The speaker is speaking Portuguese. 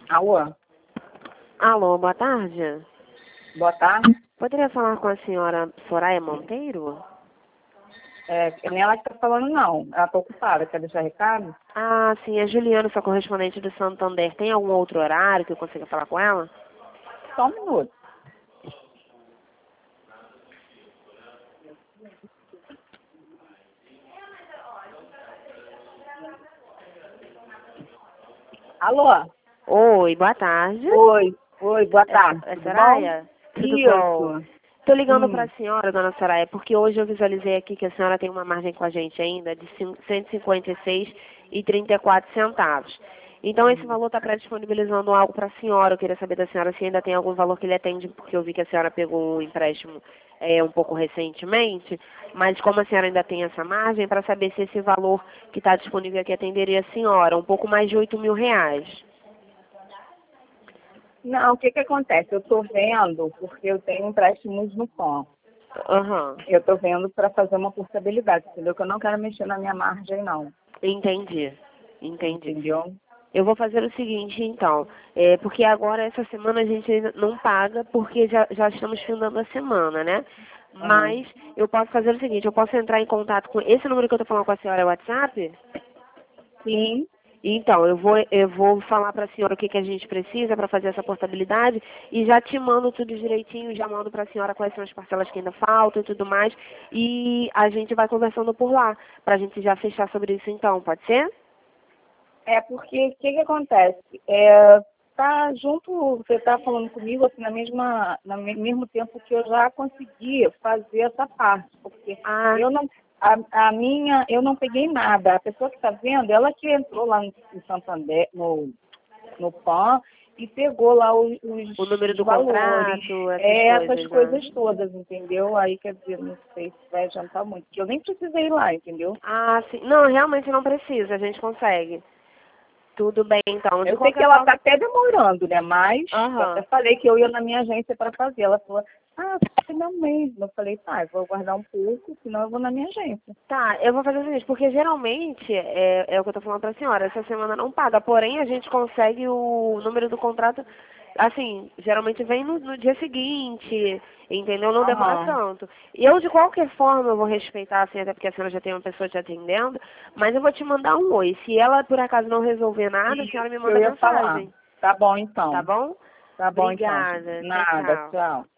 Alô, Alô, boa tarde. boa tarde. Poderia falar com a senhora Soraya Monteiro? Nem ela que tá falando, não. Ela tá ocupada. Quer deixar recado? Ah, sim, é Juliana, sua correspondente do Santander. Tem algum outro horário que eu consiga falar com ela? Só um minuto. Alô? Oi, boa tarde. Oi, boa tarde. É Tudo bom? Soraya? Tudo bom? Isso. Tô ligando para a senhora, dona Soraya, porque hoje eu visualizei aqui que a senhora tem uma margem com a gente ainda de 156,34 centavos. Então, esse valor está pré-disponibilizando algo para a senhora. Eu queria saber da senhora se ainda tem algum valor que ele atende, porque eu vi que a senhora pegou um empréstimo um pouco recentemente, mas como a senhora ainda tem essa margem, para saber se esse valor que está disponível aqui atenderia a senhora, um pouco mais de R$ 8.000. Não, o que acontece? Eu tô vendo, porque eu tenho empréstimos no PAN. Aham, Eu tô vendo para fazer uma portabilidade, entendeu? Que eu não quero mexer na minha margem, não. entendi. Entendi. Entendeu? Eu vou fazer o seguinte, então, porque agora, essa semana, a gente ainda não paga, porque já estamos findando a semana, né? Aham. Mas eu posso fazer o seguinte, eu posso entrar em contato com esse número que eu estou falando com a senhora, é o WhatsApp? Sim. Então, eu vou falar para a senhora o que, que a gente precisa para fazer essa portabilidade e já te mando tudo direitinho, já mando para a senhora quais são as parcelas que ainda faltam e tudo mais. E a gente vai conversando por lá, para a gente já fechar sobre isso então, pode ser? É porque o que acontece? Tá junto, você tá falando comigo assim, no mesmo tempo que eu já consegui fazer essa parte, porque Ah, eu não, eu não peguei nada. A pessoa que está vendo, ela que entrou lá no Santander, no PAN, e pegou lá o número os do valores, contrato, essas né? coisas todas, entendeu? Aí quer dizer, não sei se vai adiantar muito, porque eu nem precisei ir lá, entendeu? Ah, sim. Não, realmente não precisa, a gente consegue. Tudo bem, então. De Eu sei que qualquer ela está forma. até demorando, né? Mas eu até Aham. falei que eu ia na minha agência para fazer. Ela falou, não mesmo. Eu falei, tá, eu vou aguardar um pouco, senão eu vou na minha agência. Tá, eu vou fazer o seguinte, porque geralmente, é o que eu tô falando pra senhora, essa semana não paga, porém a gente consegue o número do contrato, assim, geralmente vem no dia seguinte, entendeu? Não demora Aham. tanto. E eu, de qualquer forma, eu vou respeitar, assim, até porque a senhora já tem uma pessoa te atendendo, mas eu vou te mandar um oi. Se ela, por acaso, não resolver nada, a senhora me Isso que eu manda ia falar. mensagem, Tá bom, tá então. bom? Tá bom, então. Obrigada. Tchau, Nada, tchau. tchau.